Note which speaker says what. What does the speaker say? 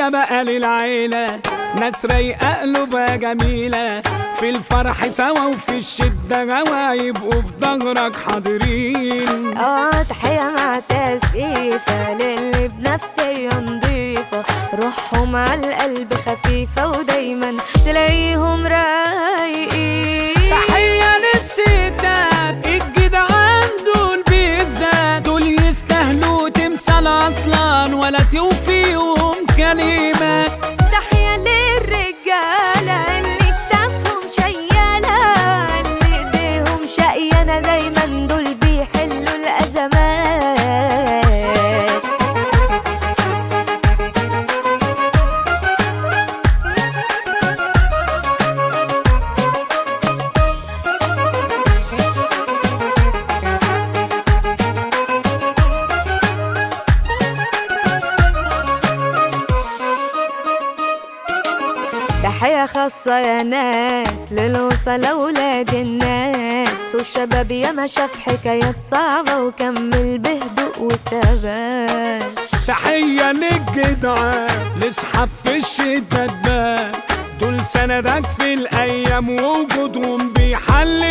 Speaker 1: شلة بقى للعيلة، ناس رايقة قلوبها جميلة، في الفرح سوا وفي الشدة جوا يبقوا في ظهرك حاضرين.
Speaker 2: تحية مع تسقيفة للي بنفسية نضيفة، روحهم على القلب خفيفة ودايما تلاقيهم رايقين.
Speaker 1: تحية للستات الجدعان دول بالذات، دول يستاهلوا تمثال أصلا ولا توفيهم كلمة.
Speaker 2: تحية للرجالة اللي كتافهم شيالة، اللي ايديهم شقيانة دايما دول بيحلوا الأزمات. تحية خاصة يا ناس للوصلة ولاد الناس، والشباب ياما شاف حكايات صعبة وكمل بهدوء وثبات.
Speaker 1: تحية للجدعان لصحاب في الشدة تبان، دول سندك في الأيام ووجودهم بيحل